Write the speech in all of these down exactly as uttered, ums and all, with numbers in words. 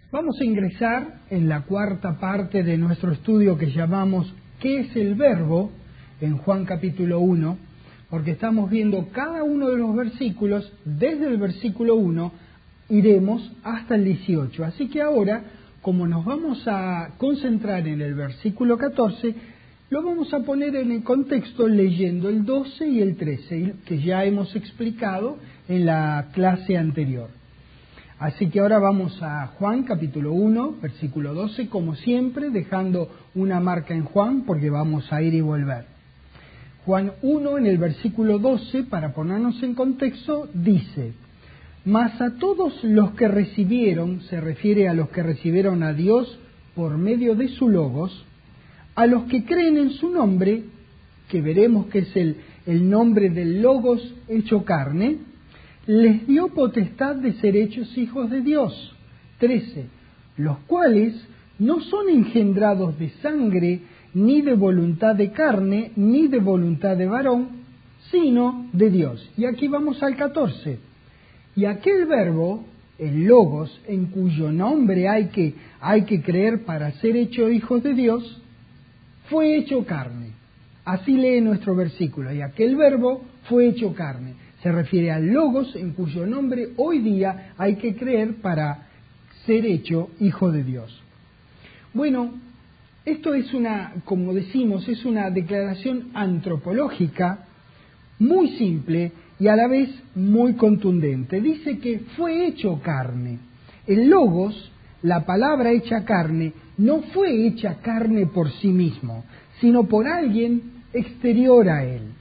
Vamos a ingresar en la cuarta parte de nuestro estudio que llamamos ¿qué es el verbo? En Juan capítulo uno, porque estamos viendo cada uno de los versículos, desde el versículo uno iremos hasta el dieciocho. Así que ahora, como nos vamos a concentrar en el versículo catorce, lo vamos a poner en el contexto leyendo el doce y el trece, que ya hemos explicado en la clase anterior. Así que ahora vamos a Juan capítulo uno, versículo doce, como siempre, dejando una marca en Juan, porque vamos a ir y volver. Juan uno, en el versículo doce, para ponernos en contexto, dice: Mas a todos los que recibieron, se refiere a los que recibieron a Dios por medio de su Logos, a los que creen en su nombre, que veremos que es el, el nombre del Logos hecho carne, les dio potestad de ser hechos hijos de Dios. trece. Los cuales no son engendrados de sangre, ni de voluntad de carne, ni de voluntad de varón, sino de Dios. Y aquí vamos al catorce. Y aquel verbo, el Logos, en cuyo nombre hay que, hay que creer para ser hecho hijos de Dios, fue hecho carne. Así lee nuestro versículo. Y aquel verbo fue hecho carne. Se refiere al Logos, en cuyo nombre hoy día hay que creer para ser hecho hijo de Dios. Bueno, esto es una, como decimos, es una declaración antropológica muy simple y a la vez muy contundente. Dice que fue hecho carne. El Logos, la palabra hecha carne, no fue hecha carne por sí mismo, sino por alguien exterior a él.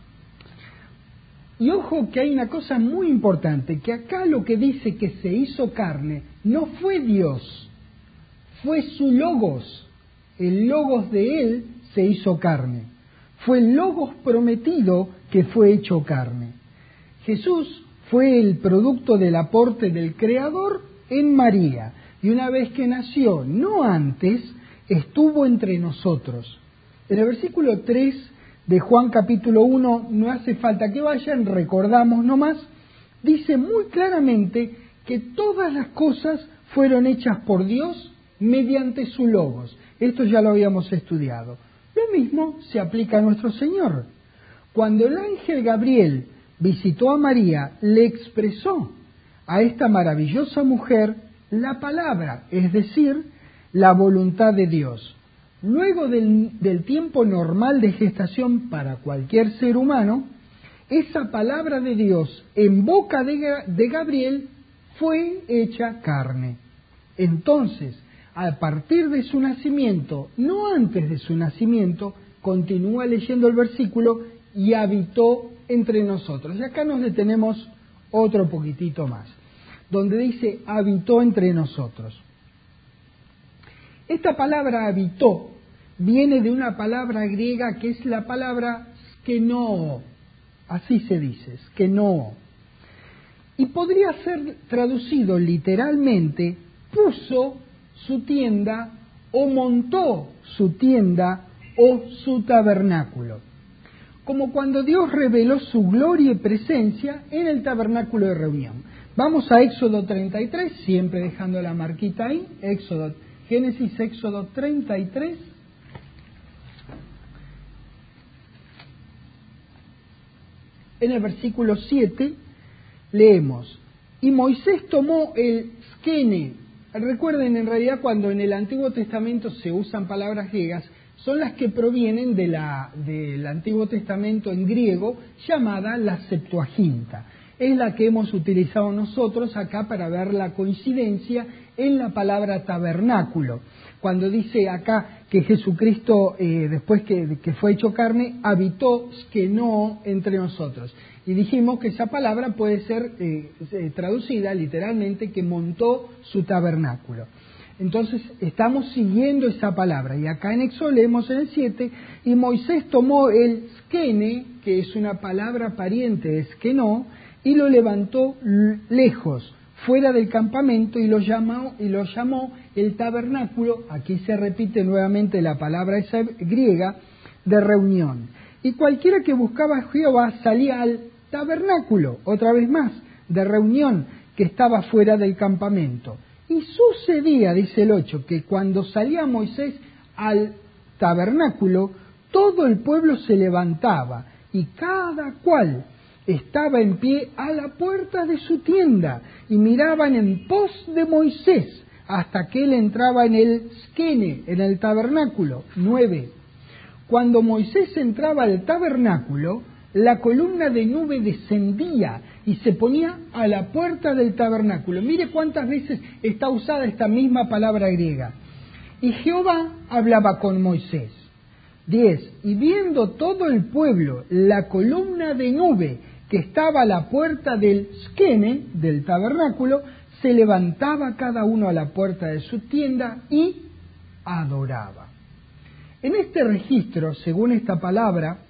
Y ojo que hay una cosa muy importante, que acá lo que dice que se hizo carne no fue Dios, fue su Logos. El Logos de él se hizo carne. Fue el Logos prometido que fue hecho carne. Jesús fue el producto del aporte del Creador en María, y una vez que nació, no antes, estuvo entre nosotros. En el versículo tres de Juan capítulo uno, no hace falta que vayan, recordamos nomás, dice muy claramente que todas las cosas fueron hechas por Dios mediante su Logos. Esto ya lo habíamos estudiado. Lo mismo se aplica a nuestro Señor. Cuando el ángel Gabriel visitó a María, le expresó a esta maravillosa mujer la palabra, es decir, la voluntad de Dios. Luego del, del tiempo normal de gestación para cualquier ser humano, esa palabra de Dios en boca de, de Gabriel fue hecha carne. Entonces, a partir de su nacimiento, no antes de su nacimiento, continúa leyendo el versículo, y habitó entre nosotros. Y acá nos detenemos otro poquitito más, donde dice habitó entre nosotros. Esta palabra habitó viene de una palabra griega que es la palabra skenoo, así se dice, skenoo. Y podría ser traducido literalmente, puso su tienda o montó su tienda o su tabernáculo. Como cuando Dios reveló su gloria y presencia en el tabernáculo de reunión. Vamos a Éxodo treinta y tres, siempre dejando la marquita ahí, Éxodo, Génesis, Éxodo treinta y tres. En el versículo siete leemos: y Moisés tomó el skene. Recuerden, en realidad, cuando en el Antiguo Testamento se usan palabras griegas, son las que provienen de la, del Antiguo Testamento en griego, llamada la Septuaginta. Es la que hemos utilizado nosotros acá para ver la coincidencia en la palabra tabernáculo. Cuando dice acá que Jesucristo, eh, después que, que fue hecho carne, habitó skenoo entre nosotros. Y dijimos que esa palabra puede ser eh, traducida literalmente que montó su tabernáculo. Entonces estamos siguiendo esa palabra. Y acá en Éxodo leemos en el siete, y Moisés tomó el skene, que es una palabra pariente de skenoo, y lo levantó lejos, fuera del campamento, y lo llamó, y lo llamó el tabernáculo. Aquí se repite nuevamente la palabra esa griega de reunión. Y cualquiera que buscaba a Jehová salía al tabernáculo, otra vez más, de reunión, que estaba fuera del campamento. Y sucedía, dice el ocho, que cuando salía Moisés al tabernáculo, todo el pueblo se levantaba y cada cual estaba en pie a la puerta de su tienda y miraban en pos de Moisés hasta que él entraba en el skene, en el tabernáculo. Nueve. Cuando Moisés entraba al tabernáculo, la columna de nube descendía y se ponía a la puerta del tabernáculo. Mire cuántas veces está usada esta misma palabra griega. Y Jehová hablaba con Moisés. Diez. Y viendo todo el pueblo la columna de nube que estaba a la puerta del skene, del tabernáculo, se levantaba cada uno a la puerta de su tienda y adoraba. En este registro, según esta palabra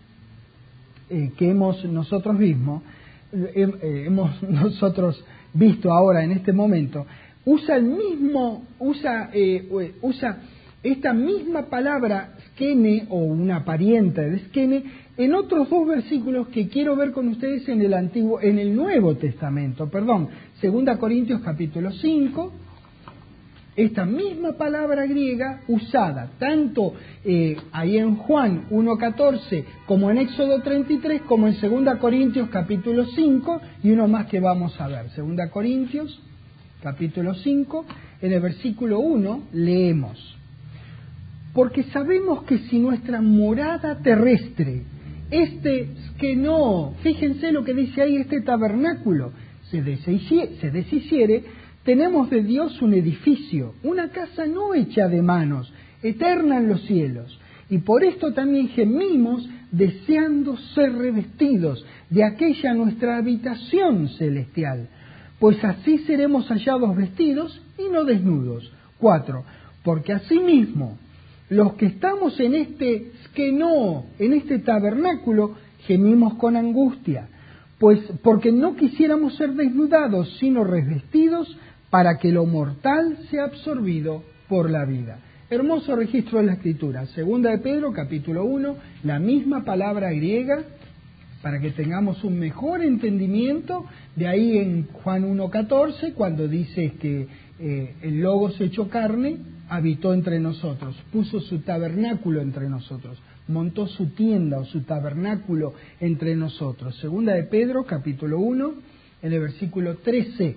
eh, que hemos nosotros mismos, eh, eh, hemos nosotros visto ahora en este momento, usa el mismo, usa, eh, usa esta misma palabra skene o una pariente de skene en otros dos versículos que quiero ver con ustedes en el antiguo, en el Nuevo Testamento, perdón, Segunda Corintios capítulo cinco. Esta misma palabra griega usada tanto eh, ahí en Juan uno catorce como en Éxodo treinta y tres como en Segunda Corintios capítulo cinco y uno más que vamos a ver. Segunda Corintios capítulo cinco, en el versículo uno leemos: porque sabemos que si nuestra morada terrestre, este que no, fíjense lo que dice ahí, este tabernáculo, se deshiciere, se deshiciere, tenemos de Dios un edificio, una casa no hecha de manos, eterna en los cielos. Y por esto también gemimos, deseando ser revestidos de aquella nuestra habitación celestial, pues así seremos hallados vestidos y no desnudos. Cuatro, porque asimismo, los que estamos en este skeno, en este tabernáculo, gemimos con angustia, pues porque no quisiéramos ser desnudados, sino revestidos, para que lo mortal sea absorbido por la vida. Hermoso registro de la Escritura. Segunda de Pedro, capítulo uno, la misma palabra griega, para que tengamos un mejor entendimiento. De ahí en Juan uno catorce, cuando dice que eh, el Logos hecho carne, habitó entre nosotros, puso su tabernáculo entre nosotros, montó su tienda o su tabernáculo entre nosotros. Segunda de Pedro, capítulo uno, en el versículo trece.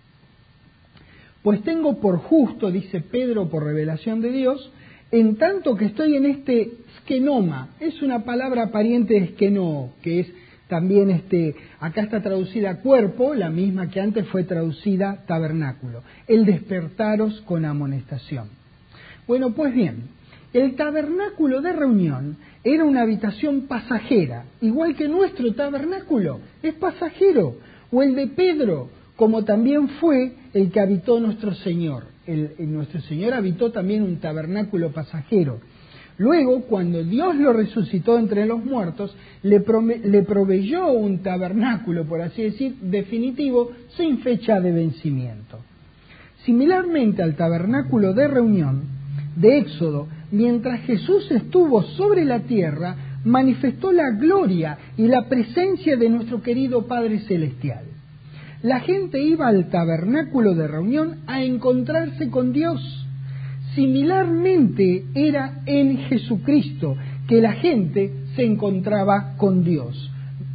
Pues tengo por justo, dice Pedro por revelación de Dios, en tanto que estoy en este skenoma, es una palabra pariente de skeno, que es también, este, acá está traducida cuerpo, la misma que antes fue traducida tabernáculo, el despertaros con amonestación. Bueno, pues bien, el tabernáculo de reunión era una habitación pasajera, igual que nuestro tabernáculo, es pasajero, o el de Pedro, como también fue el que habitó nuestro Señor. El, el, nuestro Señor habitó también un tabernáculo pasajero. Luego, cuando Dios lo resucitó entre los muertos, le, prome, le proveyó un tabernáculo, por así decir, definitivo, sin fecha de vencimiento. Similarmente al tabernáculo de reunión de Éxodo, mientras Jesús estuvo sobre la tierra, manifestó la gloria y la presencia de nuestro querido Padre Celestial. La gente iba al tabernáculo de reunión a encontrarse con Dios. Similarmente era en Jesucristo que la gente se encontraba con Dios.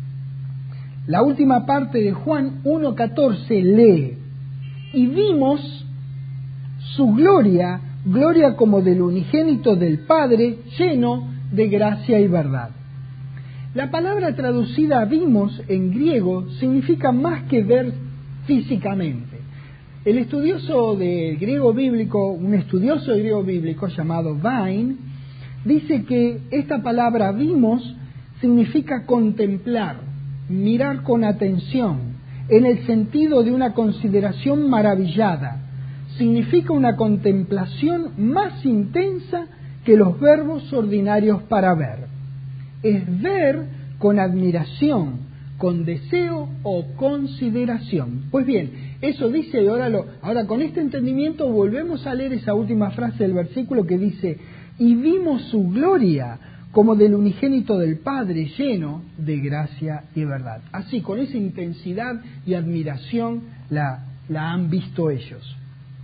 La última parte de Juan uno catorce lee: y vimos su gloria, gloria como del unigénito del Padre, lleno de gracia y verdad. La palabra traducida vimos en griego significa más que ver físicamente. El estudioso del griego bíblico, un estudioso de griego bíblico llamado Vine, dice que esta palabra vimos significa contemplar, mirar con atención, en el sentido de una consideración maravillada. Significa una contemplación más intensa que los verbos ordinarios para ver. Es ver con admiración, con deseo o consideración. Pues bien, eso dice, y ahora, lo, ahora con este entendimiento volvemos a leer esa última frase del versículo que dice: y vimos su gloria como del unigénito del Padre, lleno de gracia y verdad. Así, con esa intensidad y admiración la, la han visto ellos.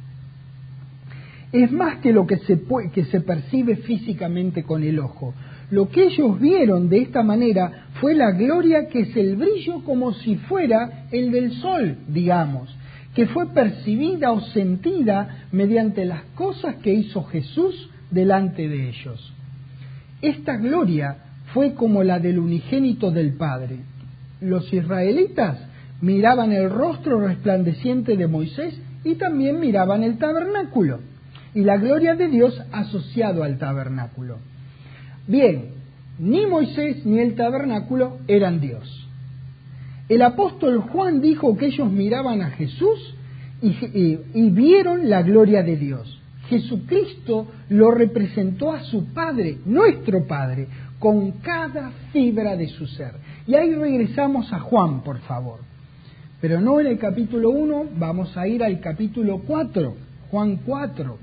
es más que lo que se, puede, que se percibe físicamente con el ojo. Lo que ellos vieron de esta manera fue la gloria, que es el brillo como si fuera el del sol, digamos, que fue percibida o sentida mediante las cosas que hizo Jesús delante de ellos. Esta gloria fue como la del unigénito del Padre. Los israelitas miraban el rostro resplandeciente de Moisés y también miraban el tabernáculo y la gloria de Dios asociado al tabernáculo. Bien, ni Moisés ni el tabernáculo eran Dios. El apóstol Juan dijo que ellos miraban a Jesús y, y, y vieron la gloria de Dios. Jesucristo lo representó a su Padre, nuestro Padre, con cada fibra de su ser. Y ahí regresamos a Juan, por favor. Pero no en el capítulo uno, vamos a ir al capítulo cuatro, Juan cuatro.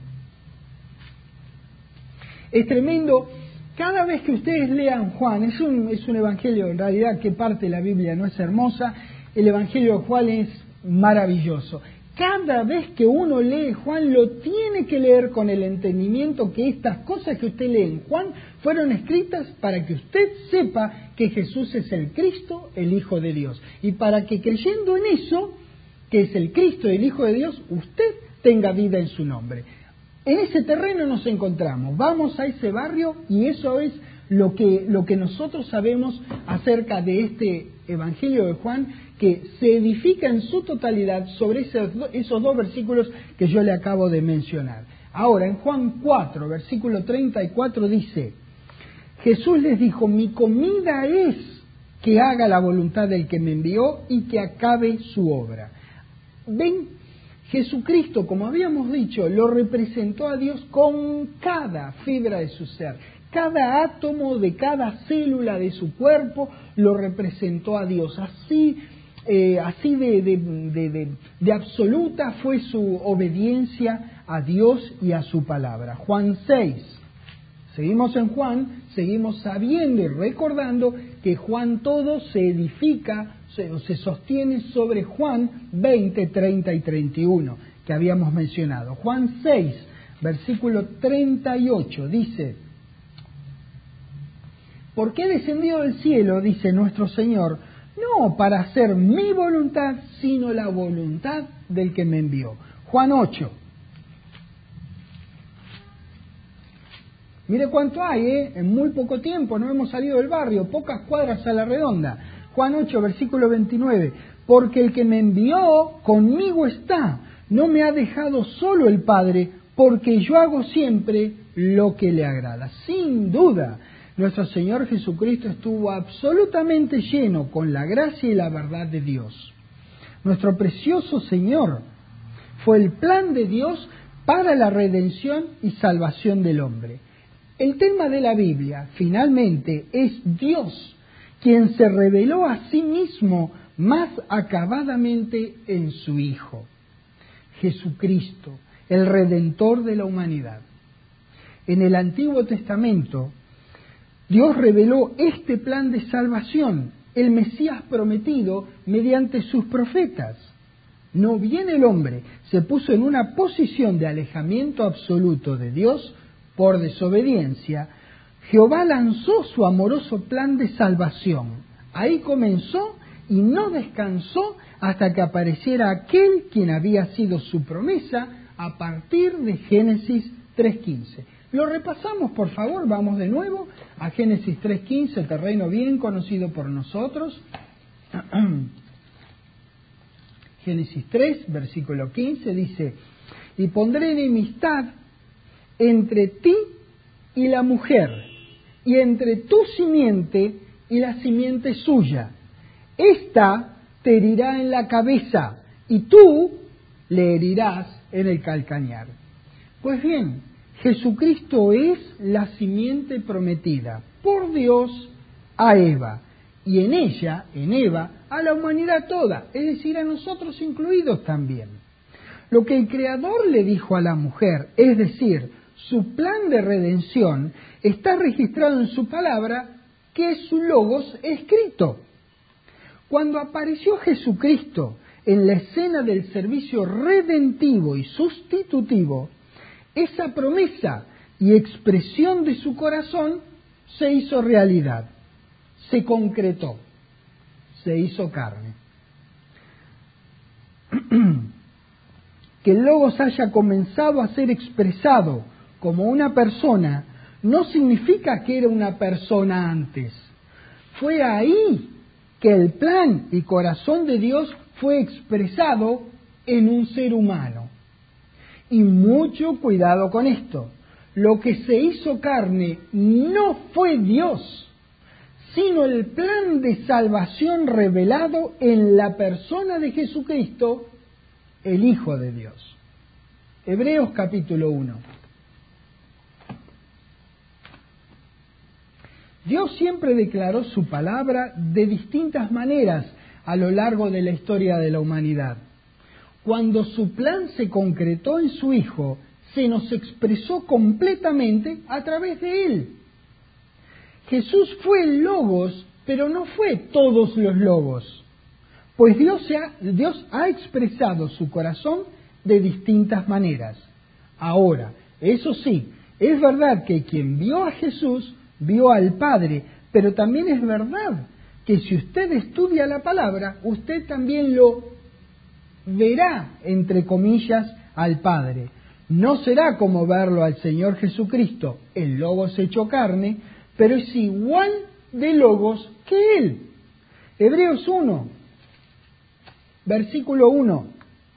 Es tremendo. Cada vez que ustedes lean Juan, es un, es un evangelio, en realidad, ¿qué parte de la Biblia no es hermosa? El evangelio de Juan es maravilloso. Cada vez que uno lee Juan, lo tiene que leer con el entendimiento que estas cosas que usted lee en Juan fueron escritas para que usted sepa que Jesús es el Cristo, el Hijo de Dios. Y para que creyendo en eso, que es el Cristo, el Hijo de Dios, usted tenga vida en su nombre. En ese terreno nos encontramos, vamos a ese barrio y eso es lo que, lo que nosotros sabemos acerca de este Evangelio de Juan, que se edifica en su totalidad sobre esos, esos dos versículos que yo le acabo de mencionar. Ahora, en Juan cuatro, versículo treinta y cuatro dice, Jesús les dijo, mi comida es que haga la voluntad del que me envió y que acabe su obra. ¿Ven? Jesucristo, como habíamos dicho, lo representó a Dios con cada fibra de su ser. Cada átomo de cada célula de su cuerpo lo representó a Dios. Así, eh, así de, de, de, de, de absoluta fue su obediencia a Dios y a su palabra. Juan seis. Seguimos en Juan, seguimos sabiendo y recordando que Juan todo se edifica, se, se sostiene sobre Juan veinte, treinta y treinta y uno, que habíamos mencionado. Juan seis, versículo treinta y ocho, dice, ¿por qué he descendido del cielo? Dice nuestro Señor, no para hacer mi voluntad, sino la voluntad del que me envió. Juan ocho. Mire cuánto hay, ¿eh? En muy poco tiempo, no hemos salido del barrio, pocas cuadras a la redonda. Juan ocho, versículo veintinueve. Porque el que me envió conmigo está, no me ha dejado solo el Padre, porque yo hago siempre lo que le agrada. Sin duda, nuestro Señor Jesucristo estuvo absolutamente lleno con la gracia y la verdad de Dios. Nuestro precioso Señor fue el plan de Dios para la redención y salvación del hombre. El tema de la Biblia, finalmente, es Dios, quien se reveló a sí mismo más acabadamente en su Hijo, Jesucristo, el Redentor de la humanidad. En el Antiguo Testamento, Dios reveló este plan de salvación, el Mesías prometido, mediante sus profetas. No bien el hombre se puso en una posición de alejamiento absoluto de Dios, por desobediencia, Jehová lanzó su amoroso plan de salvación. Ahí comenzó y no descansó hasta que apareciera aquel quien había sido su promesa a partir de Génesis tres quince. Lo repasamos, por favor, vamos de nuevo a Génesis tres quince, terreno bien conocido por nosotros. Génesis tres, versículo quince, dice, y pondré enemistad entre ti y la mujer, y entre tu simiente y la simiente suya. Esta te herirá en la cabeza, y tú le herirás en el calcañar. Pues bien, Jesucristo es la simiente prometida por Dios a Eva, y en ella, en Eva, a la humanidad toda, es decir, a nosotros incluidos también. Lo que el Creador le dijo a la mujer, es decir, su plan de redención, está registrado en su palabra, que es su logos escrito. Cuando apareció Jesucristo en la escena del servicio redentivo y sustitutivo, esa promesa y expresión de su corazón se hizo realidad, se concretó, se hizo carne. Que el Logos haya comenzado a ser expresado como una persona no significa que era una persona antes. Fue ahí que el plan y corazón de Dios fue expresado en un ser humano. Y mucho cuidado con esto. Lo que se hizo carne no fue Dios, sino el plan de salvación revelado en la persona de Jesucristo, el Hijo de Dios. Hebreos capítulo uno. Dios siempre declaró su palabra de distintas maneras a lo largo de la historia de la humanidad. Cuando su plan se concretó en su Hijo, se nos expresó completamente a través de Él. Jesús fue el Logos, pero no fue todos los Logos, pues Dios, se ha, Dios ha expresado su corazón de distintas maneras. Ahora, eso sí, es verdad que quien vio a Jesús vio al Padre, pero también es verdad que si usted estudia la palabra, usted también lo verá, entre comillas, al Padre. No será como verlo al Señor Jesucristo, el Logos hecho carne, pero es igual de Logos que Él. Hebreos uno, versículo uno.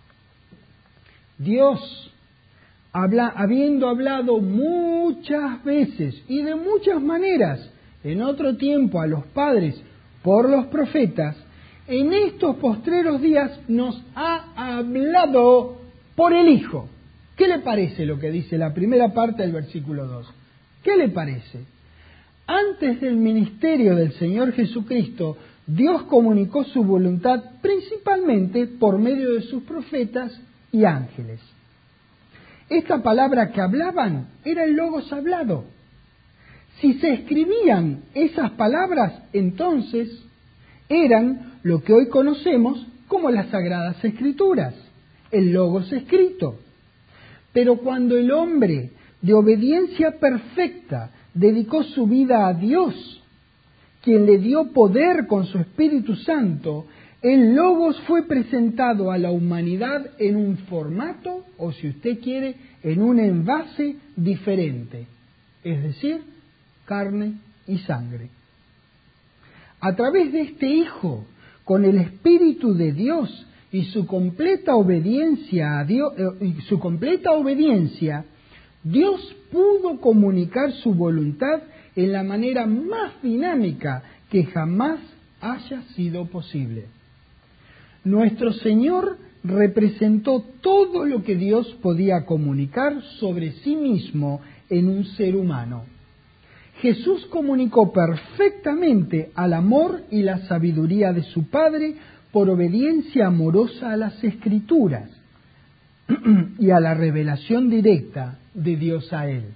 Dios, habla, habiendo hablado muchas veces y de muchas maneras en otro tiempo a los padres por los profetas, en estos postreros días nos ha hablado por el Hijo. ¿Qué le parece lo que dice la primera parte del versículo dos? ¿Qué le parece? Antes del ministerio del Señor Jesucristo, Dios comunicó su voluntad principalmente por medio de sus profetas y ángeles. Esta palabra que hablaban era el Logos hablado. Si se escribían esas palabras, entonces eran lo que hoy conocemos como las Sagradas Escrituras, el Logos escrito. Pero cuando el hombre, de obediencia perfecta, dedicó su vida a Dios, quien le dio poder con su Espíritu Santo, el Logos fue presentado a la humanidad en un formato, o si usted quiere, en un envase diferente, es decir, carne y sangre. A través de este Hijo, con el Espíritu de Dios y su completa obediencia a Dios, eh, y su completa obediencia, Dios pudo comunicar su voluntad en la manera más dinámica que jamás haya sido posible. Nuestro Señor representó todo lo que Dios podía comunicar sobre sí mismo en un ser humano. Jesús comunicó perfectamente al amor y la sabiduría de su Padre por obediencia amorosa a las Escrituras y a la revelación directa de Dios a Él.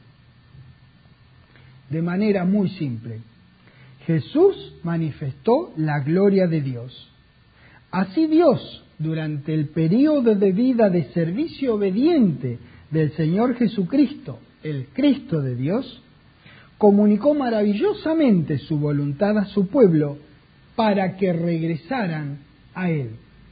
De manera muy simple, Jesús manifestó la gloria de Dios. Así Dios, durante el período de vida de servicio obediente del Señor Jesucristo, el Cristo de Dios, comunicó maravillosamente su voluntad a su pueblo para que regresaran a Él.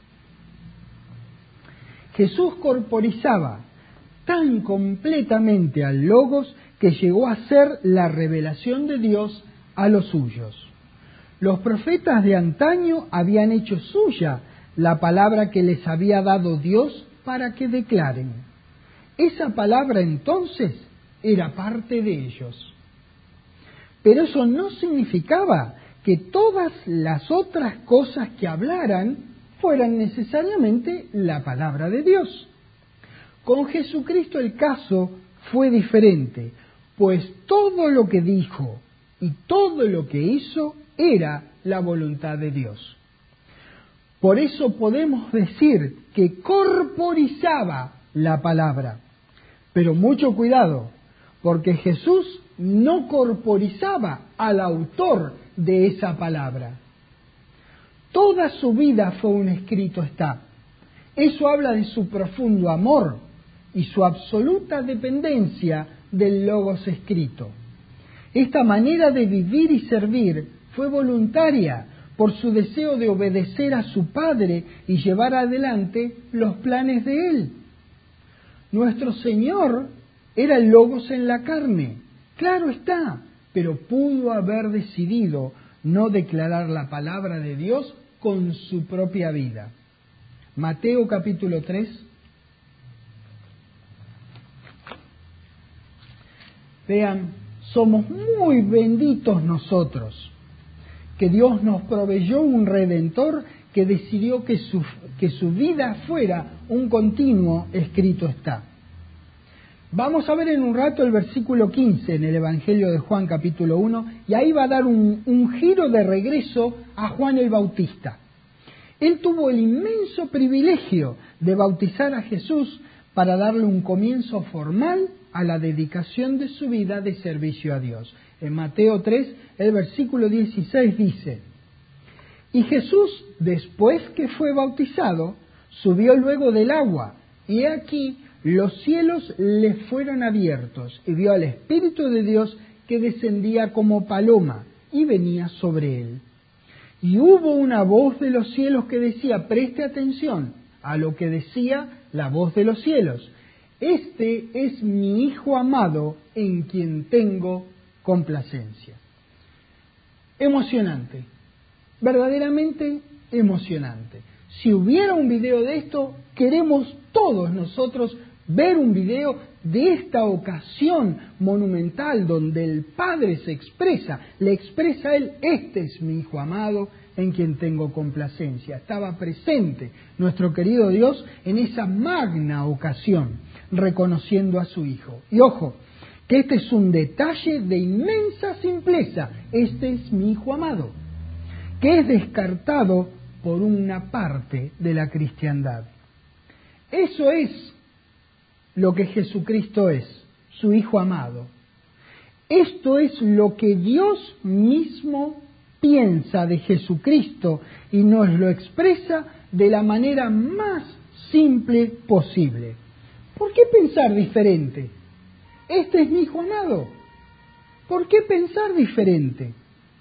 Jesús corporizaba tan completamente al Logos que llegó a ser la revelación de Dios a los suyos. Los profetas de antaño habían hecho suya la palabra que les había dado Dios para que declaren. Esa palabra entonces era parte de ellos. Pero eso no significaba que todas las otras cosas que hablaran fueran necesariamente la palabra de Dios. Con Jesucristo el caso fue diferente, pues todo lo que dijo y todo lo que hizo era la voluntad de Dios. Por eso podemos decir que corporizaba la palabra. Pero mucho cuidado, porque Jesús no corporizaba al autor de esa palabra. Toda su vida fue un escrito está. Eso habla de su profundo amor, y su absoluta dependencia del Logos escrito. Esta manera de vivir y servir fue voluntaria por su deseo de obedecer a su Padre y llevar adelante los planes de Él. Nuestro Señor era el Logos en la carne, claro está, pero pudo haber decidido no declarar la palabra de Dios con su propia vida. Mateo capítulo tres. Vean, somos muy benditos nosotros, que Dios nos proveyó un Redentor que decidió que su, que su vida fuera un continuo escrito está. Vamos a ver en un rato el versículo quince en el Evangelio de Juan capítulo uno, y ahí va a dar un, un giro de regreso a Juan el Bautista. Él tuvo el inmenso privilegio de bautizar a Jesús para darle un comienzo formal a la dedicación de su vida de servicio a Dios. En Mateo tres, el versículo dieciséis dice: y Jesús, después que fue bautizado, subió luego del agua, y he aquí los cielos le fueron abiertos, y vio al Espíritu de Dios que descendía como paloma y venía sobre él. Y hubo una voz de los cielos que decía, preste atención a lo que decía la voz de los cielos: este es mi Hijo amado en quien tengo complacencia. Emocionante, verdaderamente emocionante. Si hubiera un video de esto, queremos todos nosotros ver un video de esta ocasión monumental donde el Padre se expresa, le expresa a Él, este es mi Hijo amado en quien tengo complacencia. Estaba presente nuestro querido Dios en esa magna ocasión, reconociendo a su Hijo. Y ojo, que este es un detalle de inmensa simpleza, este es mi Hijo amado, que es descartado por una parte de la cristiandad. Eso es lo que Jesucristo es, su Hijo amado. Esto es lo que Dios mismo piensa de Jesucristo y nos lo expresa de la manera más simple posible. ¿Por qué pensar diferente? Este es mi Hijo amado. ¿Por qué pensar diferente?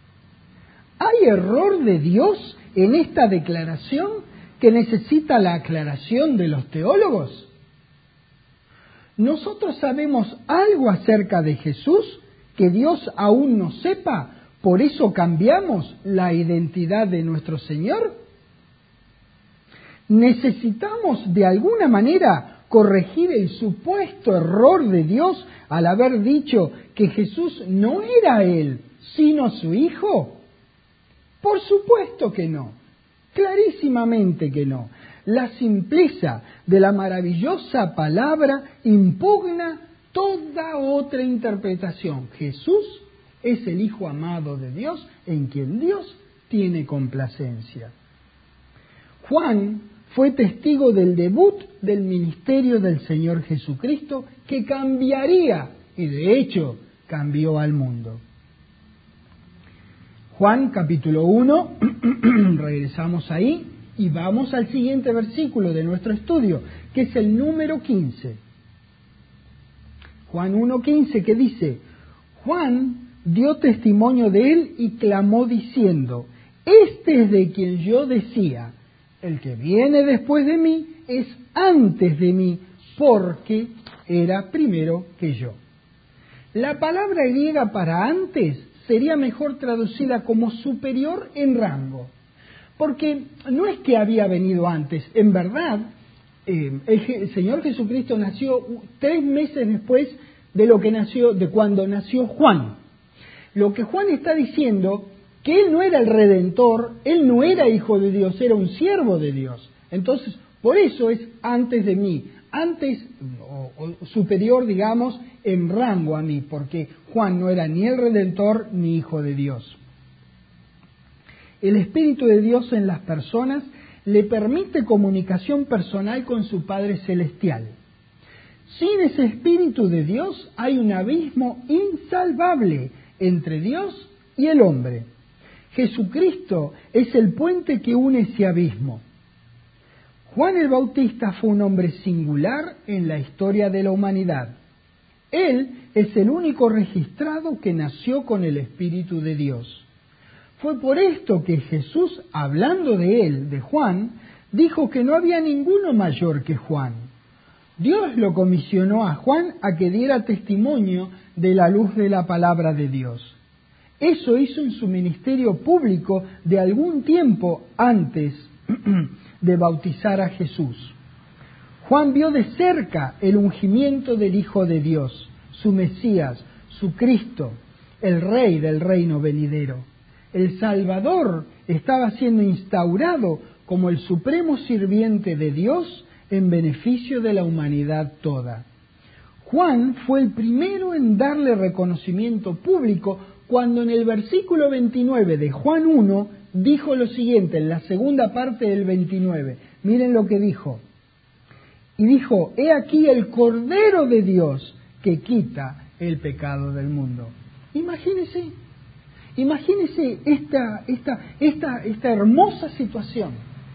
¿Hay error de Dios en esta declaración que necesita la aclaración de los teólogos? ¿Nosotros sabemos algo acerca de Jesús que Dios aún no sepa? ¿Por eso cambiamos la identidad de nuestro Señor? ¿Necesitamos de alguna manera corregir el supuesto error de Dios al haber dicho que Jesús no era Él, sino su Hijo? Por supuesto que no, clarísimamente que no. La simpleza de la maravillosa palabra impugna toda otra interpretación. Jesús es el Hijo amado de Dios en quien Dios tiene complacencia. Juan fue testigo del debut del ministerio del Señor Jesucristo que cambiaría, y de hecho cambió al mundo. Juan capítulo uno, regresamos ahí y vamos al siguiente versículo de nuestro estudio, que es el número quince. Juan uno quince, que dice: Juan dio testimonio de él y clamó diciendo: este es de quien yo decía, el que viene después de mí es antes de mí, porque era primero que yo. La palabra griega para antes sería mejor traducida como superior en rango, porque no es que había venido antes, en verdad, eh, el, el Señor Jesucristo nació tres meses después de lo que nació, de cuando nació Juan. Lo que Juan está diciendo, que él no era el Redentor, él no era hijo de Dios, era un siervo de Dios. Entonces, por eso es antes de mí, antes o, o superior, digamos, en rango a mí, porque Juan no era ni el Redentor ni hijo de Dios. El Espíritu de Dios en las personas le permite comunicación personal con su Padre Celestial. Sin ese Espíritu de Dios hay un abismo insalvable entre Dios y el hombre. Jesucristo es el puente que une ese abismo. Juan el Bautista fue un hombre singular en la historia de la humanidad. Él es el único registrado que nació con el Espíritu de Dios. Fue por esto que Jesús, hablando de él, de Juan, dijo que no había ninguno mayor que Juan. Dios lo comisionó a Juan a que diera testimonio de la luz de la palabra de Dios. Eso hizo en su ministerio público de algún tiempo antes de bautizar a Jesús. Juan vio de cerca el ungimiento del Hijo de Dios, su Mesías, su Cristo, el Rey del reino venidero. El Salvador estaba siendo instaurado como el supremo sirviente de Dios en beneficio de la humanidad toda. Juan fue el primero en darle reconocimiento público cuando en el versículo veintinueve de Juan uno dijo lo siguiente, en la segunda parte del veintinueve. Miren lo que dijo. Y dijo, he aquí el Cordero de Dios que quita el pecado del mundo. Imagínense, imagínense esta, esta, esta, esta hermosa situación.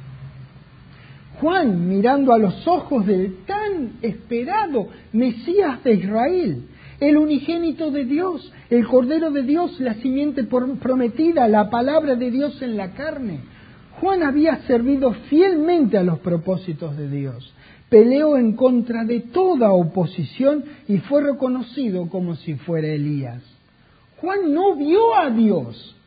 Juan mirando a los ojos del tan esperado Mesías de Israel, el unigénito de Dios, el Cordero de Dios, la simiente prometida, la palabra de Dios en la carne. Juan había servido fielmente a los propósitos de Dios, peleó en contra de toda oposición y fue reconocido como si fuera Elías. Juan no vio a Dios,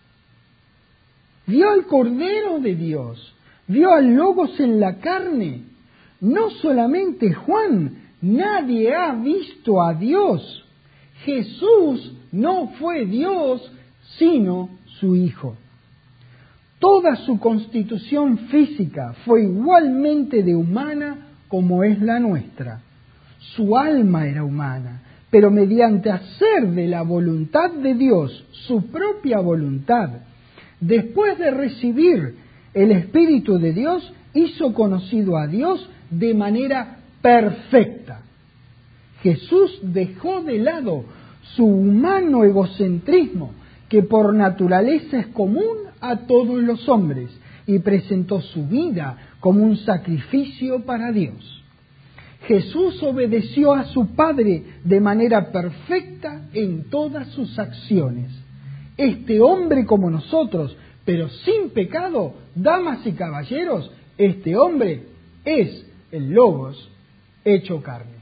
vio al Cordero de Dios, vio al Logos en la carne. No solamente Juan, nadie ha visto a Dios. Jesús no fue Dios, sino su Hijo. Toda su constitución física fue igualmente de humana como es la nuestra. Su alma era humana, pero mediante hacer de la voluntad de Dios su propia voluntad, después de recibir el Espíritu de Dios, hizo conocido a Dios de manera perfecta. Jesús dejó de lado su humano egocentrismo, que por naturaleza es común a todos los hombres, y presentó su vida como un sacrificio para Dios. Jesús obedeció a su Padre de manera perfecta en todas sus acciones. Este hombre como nosotros, pero sin pecado, damas y caballeros, este hombre es el Logos hecho carne.